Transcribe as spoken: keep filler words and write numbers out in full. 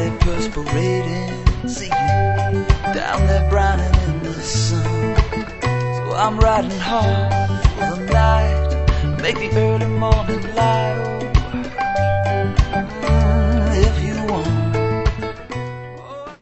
body perspirating, see you down there browning in the sun. So I'm riding hard for the night, make the early morning light.